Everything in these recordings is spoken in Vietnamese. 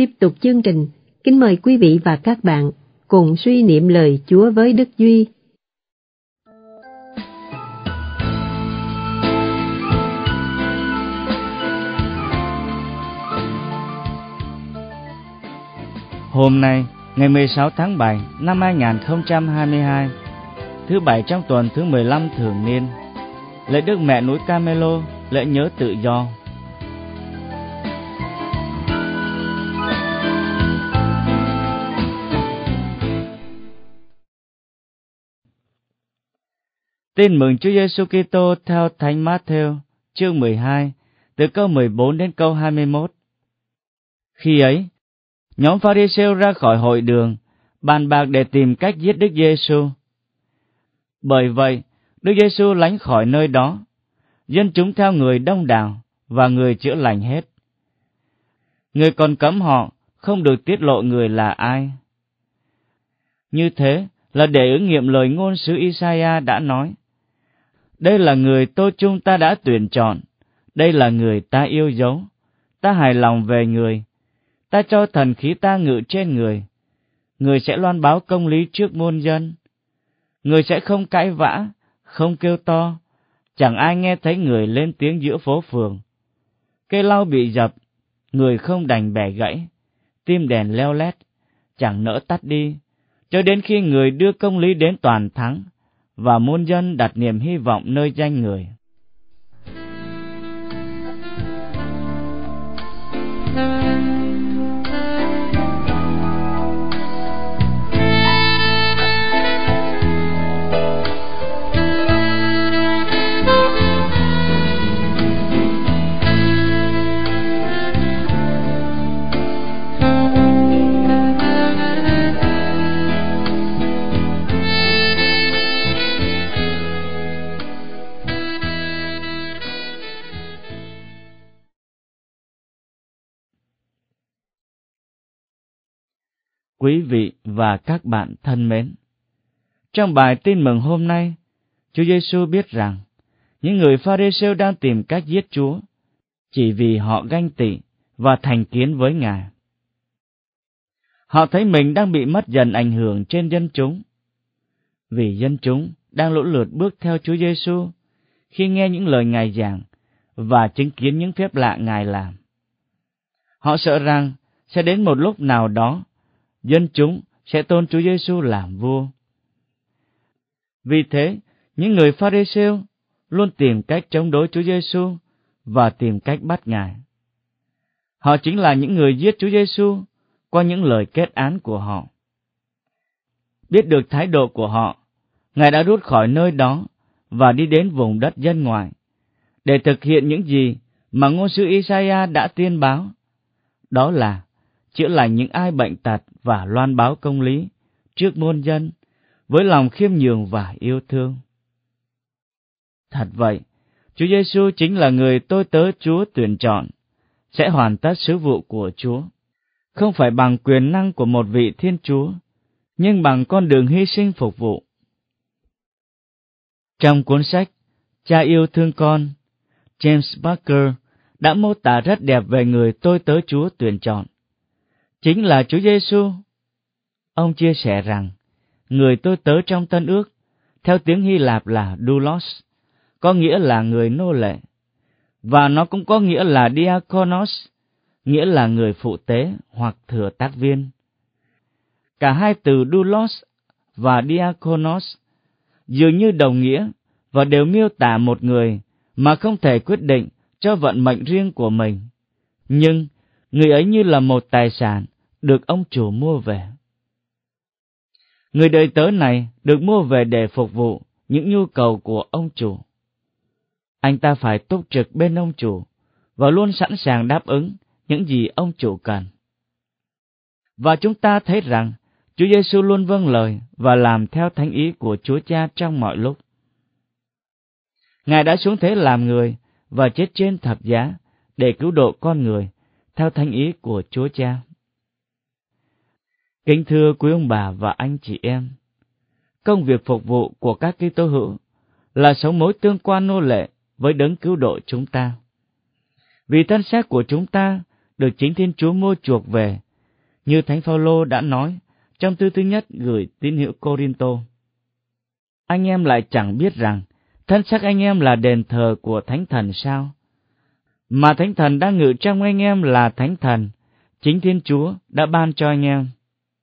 Tiếp tục chương trình, kính mời quý vị và các bạn cùng suy niệm lời Chúa với Đức Duy. Hôm nay, ngày 16 tháng 7 năm 2022, thứ bảy trong tuần thứ 15 thường niên, lễ Đức Mẹ núi Carmelo, lễ nhớ tự do. Tin mừng Chúa Giêsu Kitô theo Thánh Matthew, chương 12, từ câu 14 đến câu 21. Khi ấy, nhóm Pha-ri-siêu ra khỏi hội đường, bàn bạc để tìm cách giết Đức Giêsu. Bởi vậy, Đức Giêsu lánh khỏi nơi đó, dân chúng theo người đông đảo và người chữa lành hết. Người còn cấm họ không được tiết lộ người là ai. Như thế là để ứng nghiệm lời ngôn sứ Isaiah đã nói: đây là người tôi chúng ta đã tuyển chọn, đây là người ta yêu dấu, ta hài lòng về người, ta cho thần khí ta ngự trên người. Người sẽ loan báo công lý trước muôn dân. Người sẽ không cãi vã, không kêu to, chẳng ai nghe thấy người lên tiếng giữa phố phường. Cây lau bị dập, người không đành bẻ gãy, tim đèn leo lét, chẳng nỡ tắt đi, cho đến khi người đưa công lý đến toàn thắng, và muôn dân đặt niềm hy vọng nơi danh người. Quý vị và các bạn thân mến, trong bài tin mừng hôm nay, Chúa Giêsu biết rằng những người Pha-ri-siêu đang tìm cách giết Chúa chỉ vì họ ganh tị và thành kiến với Ngài. Họ thấy mình đang bị mất dần ảnh hưởng trên dân chúng, vì dân chúng đang lũ lượt bước theo Chúa Giêsu khi nghe những lời Ngài giảng và chứng kiến những phép lạ Ngài làm. Họ sợ rằng sẽ đến một lúc nào đó dân chúng sẽ tôn Chúa Giêsu làm vua. Vì thế, những người Pha-ri-siêu luôn tìm cách chống đối Chúa Giêsu và tìm cách bắt Ngài. Họ chính là những người giết Chúa Giêsu qua những lời kết án của họ. Biết được thái độ của họ, Ngài đã rút khỏi nơi đó và đi đến vùng đất dân ngoại để thực hiện những gì mà ngôn sứ Isaiah đã tiên báo, đó là chữa lành những ai bệnh tật và loan báo công lý trước muôn dân với lòng khiêm nhường và yêu thương. Thật vậy, Chúa Giêsu chính là người tôi tớ Chúa tuyển chọn, sẽ hoàn tất sứ vụ của Chúa, không phải bằng quyền năng của một vị Thiên Chúa, nhưng bằng con đường hy sinh phục vụ. Trong cuốn sách Cha yêu thương con, James Barker đã mô tả rất đẹp về người tôi tớ Chúa tuyển chọn, chính là Chúa Giêsu. Ông chia sẻ rằng, người tôi tớ trong Tân Ước, theo tiếng Hy Lạp là doulos, có nghĩa là người nô lệ, và nó cũng có nghĩa là diakonos, nghĩa là người phụ tế hoặc thừa tác viên. Cả hai từ doulos và diakonos dường như đồng nghĩa và đều miêu tả một người mà không thể quyết định cho vận mệnh riêng của mình, nhưng người ấy như là một tài sản được ông chủ mua về. Người đầy tớ này được mua về để phục vụ những nhu cầu của ông chủ. Anh ta phải túc trực bên ông chủ và luôn sẵn sàng đáp ứng những gì ông chủ cần. Và chúng ta thấy rằng Chúa Giêsu luôn vâng lời và làm theo thánh ý của Chúa Cha trong mọi lúc. Ngài đã xuống thế làm người và chết trên thập giá để cứu độ con người theo thánh ý của Chúa Cha. Kính thưa quý ông bà và anh chị em, công việc phục vụ của các Kitô hữu là sống mối tương quan nô lệ với đấng cứu độ chúng ta. Vì thân xác của chúng ta được chính Thiên Chúa mua chuộc về như Thánh Phaolô đã nói trong thư thứ nhất gửi tín hữu Cô-rinh-tô. Anh em lại chẳng biết rằng thân xác anh em là đền thờ của Thánh Thần sao? Mà Thánh Thần đang ngự trong anh em là Thánh Thần, chính Thiên Chúa đã ban cho anh em.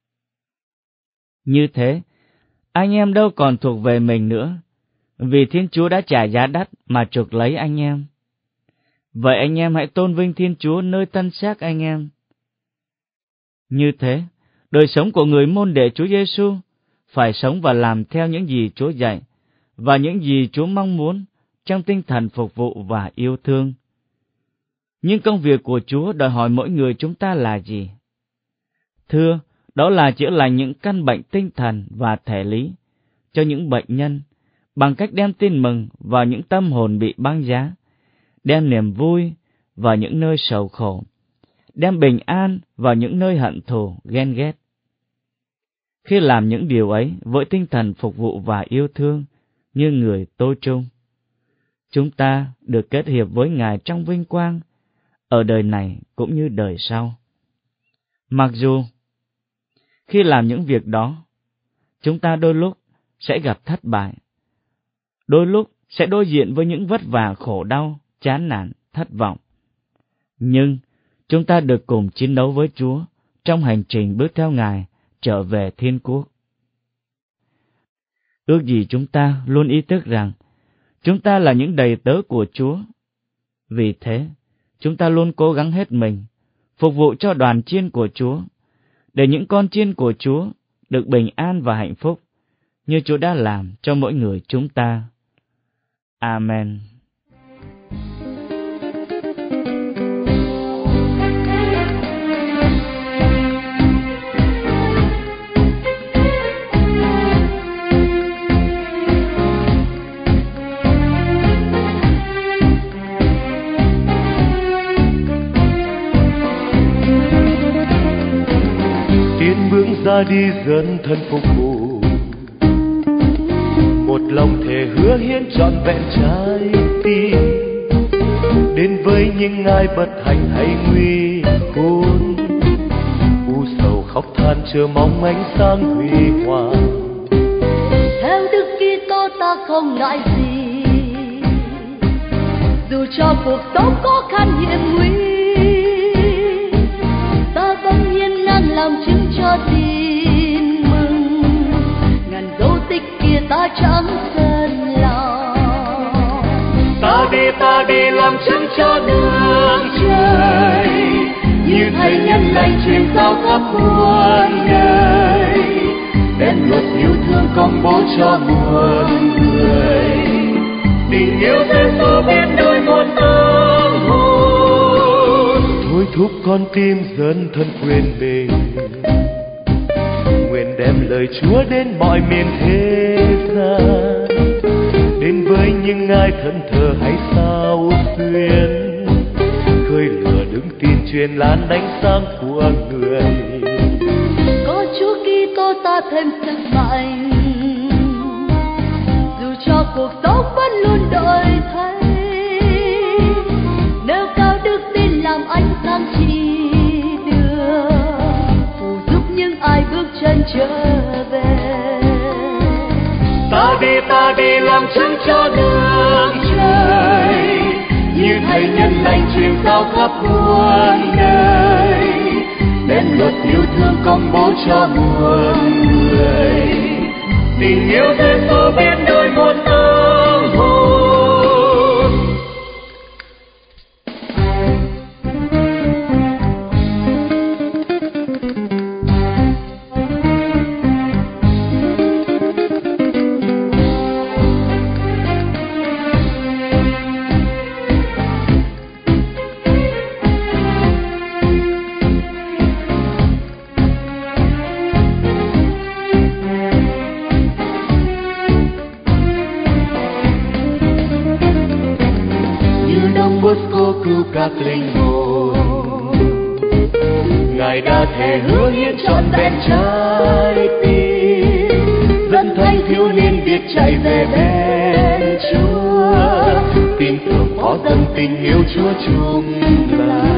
Như thế, anh em đâu còn thuộc về mình nữa, vì Thiên Chúa đã trả giá đắt mà chuộc lấy anh em. Vậy anh em hãy tôn vinh Thiên Chúa nơi thân xác anh em. Như thế, đời sống của người môn đệ Chúa Giêsu phải sống và làm theo những gì Chúa dạy và những gì Chúa mong muốn trong tinh thần phục vụ và yêu thương. Nhưng công việc của Chúa đòi hỏi mỗi người chúng ta là gì? Thưa, đó là chữa lành những căn bệnh tinh thần và thể lý cho những bệnh nhân bằng cách đem tin mừng vào những tâm hồn bị băng giá, đem niềm vui vào những nơi sầu khổ, đem bình an vào những nơi hận thù, ghen ghét. Khi làm những điều ấy với tinh thần phục vụ và yêu thương như người tôi trung, chúng ta được kết hiệp với Ngài trong vinh quang, ở đời này cũng như đời sau. Mặc dù khi làm những việc đó, chúng ta đôi lúc sẽ gặp thất bại, đôi lúc sẽ đối diện với những vất vả khổ đau, chán nản, thất vọng. Nhưng chúng ta được cùng chiến đấu với Chúa trong hành trình bước theo Ngài trở về thiên quốc. Ước gì chúng ta luôn ý thức rằng chúng ta là những đầy tớ của Chúa. Vì thế, chúng ta luôn cố gắng hết mình, phục vụ cho đoàn chiên của Chúa, để những con chiên của Chúa được bình an và hạnh phúc, như Chúa đã làm cho mỗi người chúng ta. Amen. Ra đi dấn thân phục vụ, một lòng thề hứa hiến trọn vẹn trái tim, đến với những ai bất hạnh hay nguy khốn, u sầu khóc than chờ mong ánh sáng huy hoàng. Theo Đức Kitô ta không ngại gì, dù cho cuộc sống khó khăn hiểm nguy, ta vẫn hiên ngang làm chứng cho tin mừng, ngàn dấu tích kia ta chẳng sơn lòng. Ta đi làm chứng cho nước trời, như thầy nhân lành truyền giao khắp muôn đời, đem luật yêu thương công bố cho muôn người. Tình yêu Giêsu biến đổi một tâm hồn, thôi thúc con tim dấn thân quên mình, nguyện đem lời Chúa đến mọi miền thế gian, đến với những ai thân thờ hay sao xuyên, khơi lửa đứng tin truyền lan ánh sáng của người. Có Chúa Kitô ta thêm sức mạnh, dù cho cuộc sống vẫn luôn đổi thay, nêu cao đức tin làm ánh sáng chỉ đường, phù giúp những ai bước chân trở về. Ta đi làm chứng cho nước trời, như thầy nhân lành truyền giao khắp muôn đời, đem luật yêu thương công bố cho muôn người. Tình yêu Giêsu biến đổi một tâm hồn. Các linh hồn, Ngài đã thề hứa hiến trọn vẹn trái tim, dẫn thanh thiếu niên biết chạy về bên Chúa, tin tưởng có dâng tình yêu Chúa chung là